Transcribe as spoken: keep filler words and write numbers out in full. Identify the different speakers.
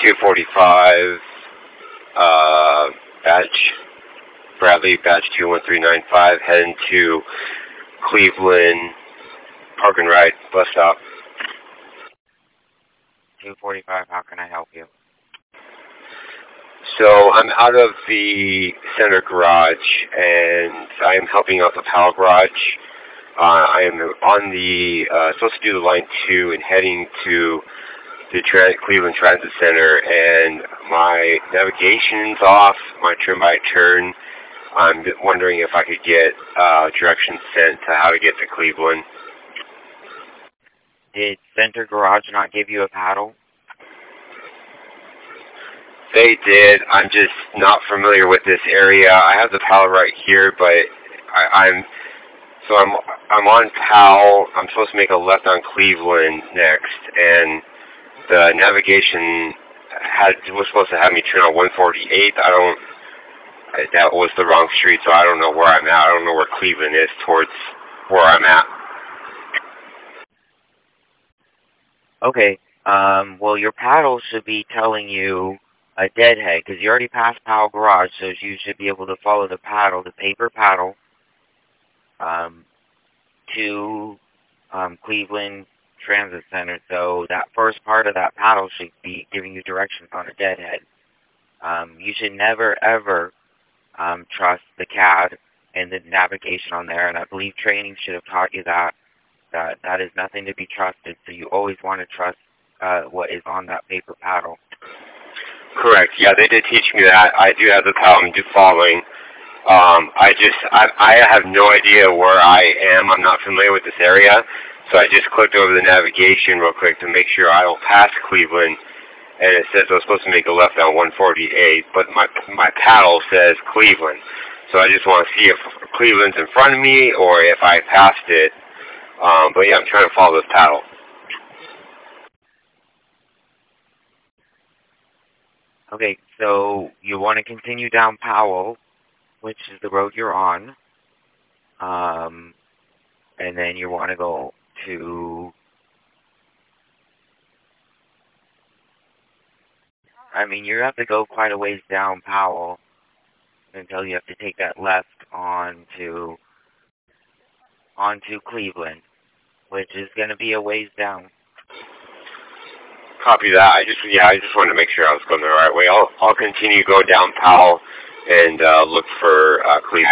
Speaker 1: two forty-five, uh, badge, Bradley, badge two one three nine five, heading to Cleveland, Park and Ride, bus stop.
Speaker 2: two forty-five, how can I help you?
Speaker 1: So I'm out of the center garage, and I'm helping out the Powell garage. Uh, I am on the, uh, supposed to do the line two and heading to the Trans Cleveland Transit Center, and my navigation's off, my turn-by-turn. I'm wondering if I could get uh, directions sent to how to get to Cleveland.
Speaker 2: Did Center Garage not give you a paddle?
Speaker 1: They did. I'm just not familiar with this area. I have the paddle right here, but I, I'm so I'm I'm on Powell. I'm supposed to make a left on Cleveland next, and the navigation had was supposed to have me turn on one forty-eighth. I don't. That was the wrong street, so I don't know where I'm at. I don't know where Cleveland is towards where I'm at.
Speaker 2: Okay. Um, well, your paddle should be telling you a deadhead, because you already passed Powell Garage, so you should be able to follow the paddle, the paper paddle, um, to um, Cleveland Transit Center. So that first part of that paddle should be giving you directions on a deadhead. Um, you should never, ever um, trust the C A D and the navigation on there, and I believe training should have taught you that. That, that is nothing to be trusted, so you always want to trust uh, what is on that paper paddle.
Speaker 1: Correct. Yeah, they did teach me that. I do have the paddle. I'm do following. Um, I just, I, I have no idea where I am. I'm not familiar with this area, so I just clicked over the navigation real quick to make sure I don't pass Cleveland, and it says I was supposed to make a left on one forty-eight, but my my paddle says Cleveland. So I just want to see if Cleveland's in front of me or if I passed it. Um, but yeah, I'm trying to follow this paddle.
Speaker 2: Okay, so you want to continue down Powell, which is the road you're on, um, and then you want to go to, I mean, you have to go quite a ways down Powell until you have to take that left onto, onto Cleveland, which is going to be a ways down.
Speaker 1: Copy that. I just, yeah, I just wanted to make sure I was going the right way. I'll, I'll continue to go down Powell and uh, look for uh, Cleveland.